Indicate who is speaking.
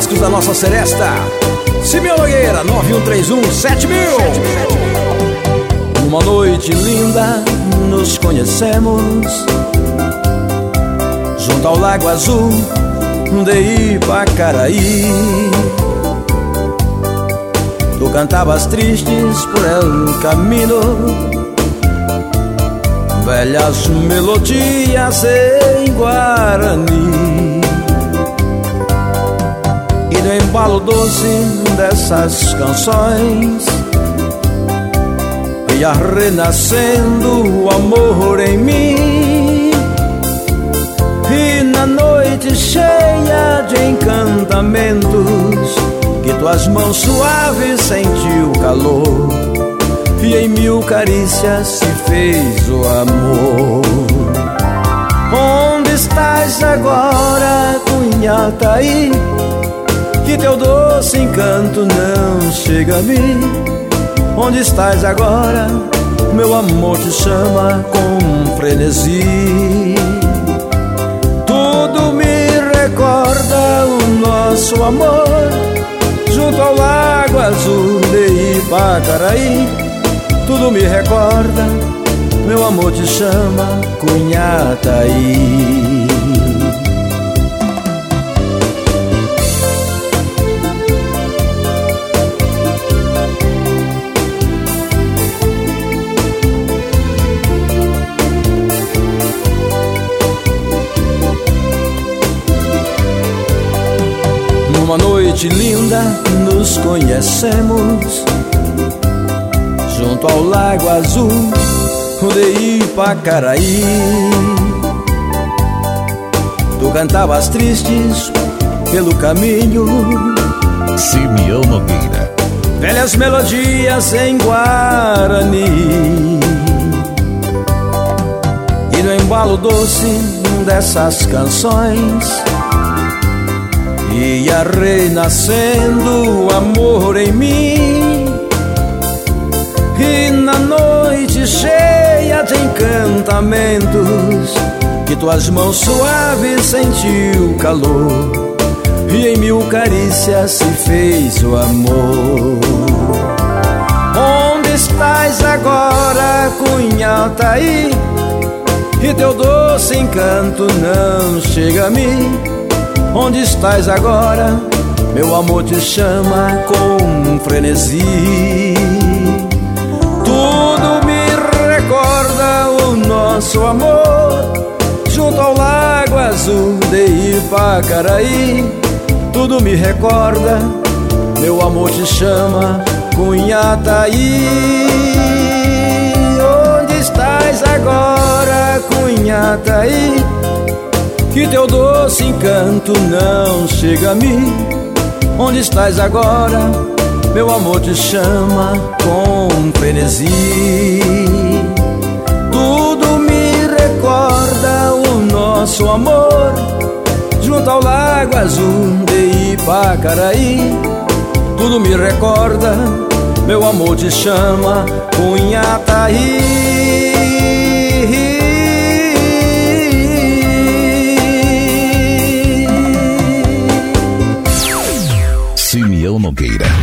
Speaker 1: clássicos da nossa seresta. Simeão Nogueira, 9131-7000. Uma noite linda nos conhecemos, junto ao Lago Azul de Ipacaraí. Tu cantabas tristes por el camino, velhas melodias em Guarani. E no embalo doce dessas canções ia renascendo o amor em mim. E na noite cheia de encantamentos, que tuas mãos suaves sentiu o calor, e em mil carícias se fez o amor. Onde estás agora, Cunhataí? Que teu doce encanto não chega a mim. Onde estás agora? Meu amor te chama com frenesi. Tudo me recorda o nosso amor, junto ao Lago Azul de Ipacaraí. Tudo me recorda, meu amor te chama, Cunhataí. Numa noite linda nos conhecemos, junto ao Lago Azul de Ipacaraí. Tu cantavas tristes pelo caminho,
Speaker 2: Simeão Nogueira.
Speaker 1: velhas melodias em Guarani. E no embalo doce dessas canções ia renascendo o amor em mim. E na noite cheia de encantamentos, que tuas mãos suaves sentiu o calor, e em mil carícias se fez o amor. Onde estás agora, Cunhataí? E teu doce encanto não chega a mim. Onde estás agora? Meu amor te chama com frenesi. Tudo me recorda o nosso amor, junto ao Lago Azul de Ipacaraí. Tudo me recorda, meu amor te chama, Cunhataí. Onde estás agora, Cunhataí? Que teu doce encanto não chega a mim. Onde estás agora? Meu amor te chama com frenesi. Tudo me recorda o nosso amor, junto ao Lago Azul de Ipacaraí. Tudo me recorda, meu amor te chama, Cunhataí.
Speaker 2: Simeão Nogueira.